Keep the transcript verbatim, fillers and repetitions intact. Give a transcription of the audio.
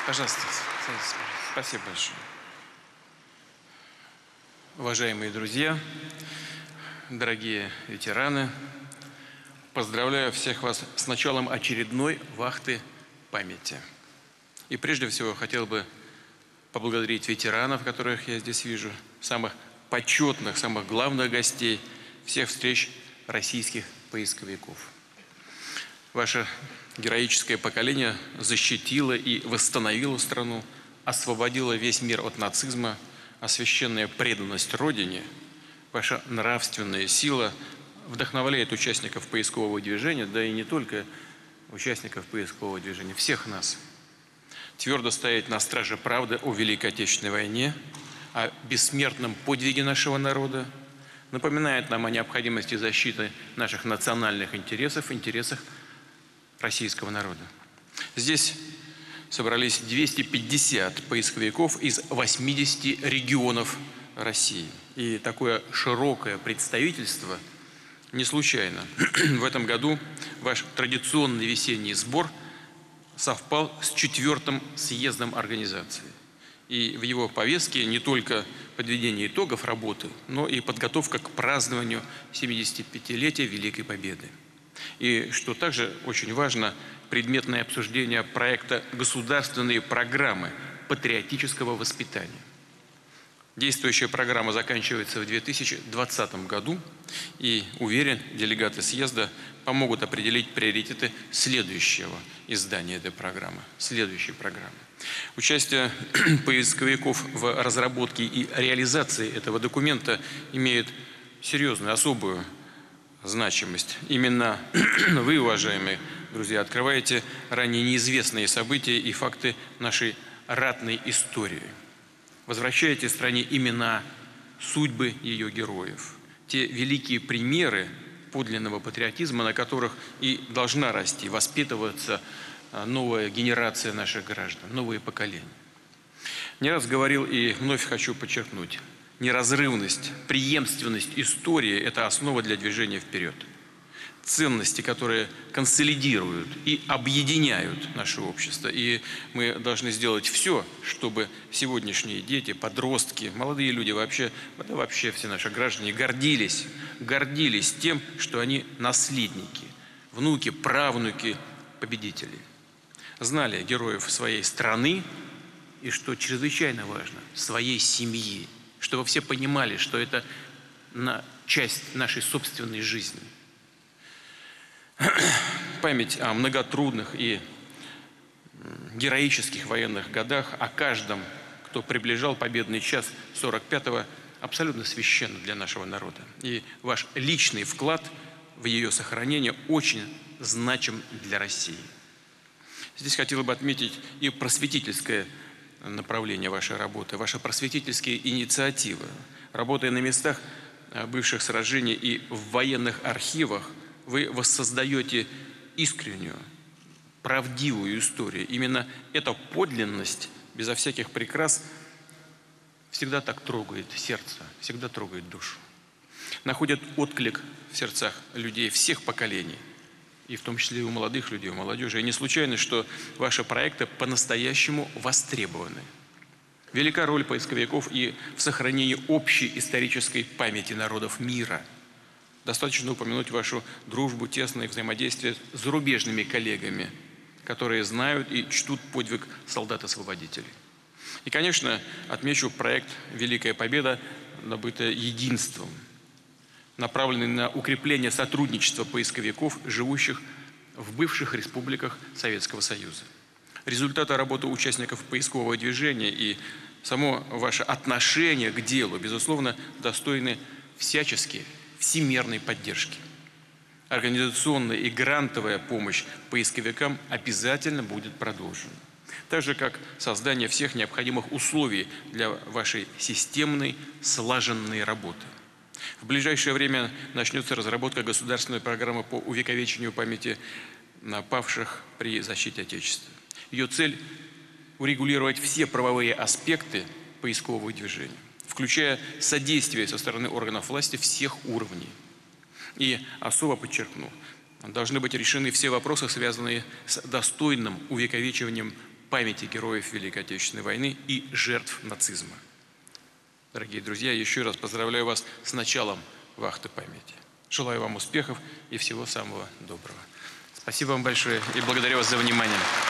Пожалуйста, садитесь. Спасибо большое. Уважаемые друзья, дорогие ветераны, поздравляю всех вас с началом очередной вахты памяти. И прежде всего хотел бы поблагодарить ветеранов, которых я здесь вижу, самых почетных, самых главных гостей всех встреч российских поисковиков. Ваше героическое поколение защитило и восстановило страну, освободило весь мир от нацизма, а священная преданность Родине, ваша нравственная сила вдохновляет участников поискового движения, да и не только участников поискового движения, всех нас. Твердо стоять на страже правды о Великой Отечественной войне, о бессмертном подвиге нашего народа, напоминает нам о необходимости защиты наших национальных интересов, интересах российского народа. Здесь собрались двести пятьдесят поисковиков из восьмидесяти регионов России. И такое широкое представительство не случайно. В этом году ваш традиционный весенний сбор совпал с четвертым съездом организации. И в его повестке не только подведение итогов работы, но и подготовка к празднованию семидесятипятилетия Великой Победы. И, что также очень важно, предметное обсуждение проекта «Государственные программы патриотического воспитания». Действующая программа заканчивается в две тысячи двадцатом году, и, уверен, делегаты съезда помогут определить приоритеты следующего издания этой программы, следующей программы. Участие поисковиков в разработке и реализации этого документа имеет серьезную, особую значимость. Именно вы, уважаемые друзья, открываете ранее неизвестные события и факты нашей ратной истории. Возвращаете стране имена, судьбы ее героев. Те великие примеры подлинного патриотизма, на которых и должна расти, воспитываться новая генерация наших граждан, новые поколения. Не раз говорил и вновь хочу подчеркнуть: неразрывность, преемственность истории – это основа для движения вперед. Ценности, которые консолидируют и объединяют наше общество. И мы должны сделать все, чтобы сегодняшние дети, подростки, молодые люди, вообще, да вообще все наши граждане гордились, гордились тем, что они наследники, внуки, правнуки победителей. Знали героев своей страны и, что чрезвычайно важно, своей семьи. Чтобы все понимали, что это часть нашей собственной жизни. Память о многотрудных и героических военных годах, о каждом, кто приближал победный час сорок пятого, абсолютно священна для нашего народа. И ваш личный вклад в ее сохранение очень значим для России. Здесь хотел бы отметить и просветительское направление вашей работы, ваши просветительские инициативы. Работая на местах бывших сражений и в военных архивах, вы воссоздаете искреннюю, правдивую историю. Именно эта подлинность, безо всяких прикрас, всегда так трогает сердце, всегда трогает душу. Находит отклик в сердцах людей всех поколений, и в том числе и у молодых людей, у молодежи. И не случайно, что ваши проекты по-настоящему востребованы. Велика роль поисковиков и в сохранении общей исторической памяти народов мира. Достаточно упомянуть вашу дружбу, тесное взаимодействие с зарубежными коллегами, которые знают и чтут подвиг солдат-освободителей. И, конечно, отмечу проект «Великая Победа», набытая единством, направленный на укрепление сотрудничества поисковиков, живущих в бывших республиках Советского Союза. Результаты работы участников поискового движения и само ваше отношение к делу, безусловно, достойны всячески всемирной поддержки. Организационная и грантовая помощь поисковикам обязательно будет продолжена. Так же, как создание всех необходимых условий для вашей системной, слаженной работы. В ближайшее время начнется разработка государственной программы по увековечению памяти павших при защите Отечества. Ее цель – урегулировать все правовые аспекты поискового движения, включая содействие со стороны органов власти всех уровней. И особо подчеркну, должны быть решены все вопросы, связанные с достойным увековечиванием памяти героев Великой Отечественной войны и жертв нацизма. Дорогие друзья, еще раз поздравляю вас с началом вахты памяти. Желаю вам успехов и всего самого доброго. Спасибо вам большое и благодарю вас за внимание.